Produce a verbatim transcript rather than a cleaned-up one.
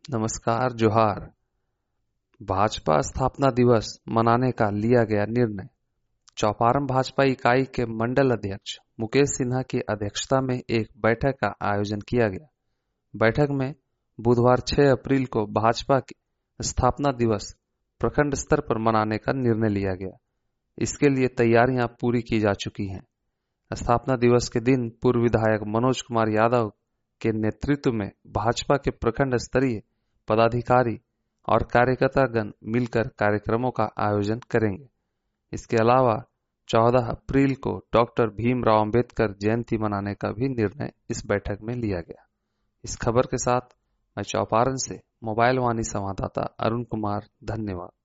नमस्कार जोहार। भाजपा स्थापना दिवस मनाने का लिया गया निर्णय। चौपारण भाजपा इकाई के मंडल अध्यक्ष मुकेश सिन्हा की अध्यक्षता में एक बैठक का आयोजन किया गया। बैठक में बुधवार छह अप्रैल को भाजपा की स्थापना दिवस प्रखंड स्तर पर मनाने का निर्णय लिया गया। इसके लिए तैयारियां पूरी की जा चुकी हैं। स्थापना दिवस के दिन पूर्व विधायक मनोज कुमार यादव के नेतृत्व में भाजपा के प्रखंड स्तरीय पदाधिकारी और कार्यकर्तागण मिलकर कार्यक्रमों का आयोजन करेंगे। इसके अलावा चौदह अप्रैल को डॉक्टर भीमराव अंबेडकर जयंती मनाने का भी निर्णय इस बैठक में लिया गया। इस खबर के साथ मैं चौपारण से मोबाइल वाणी संवाददाता अरुण कुमार, धन्यवाद।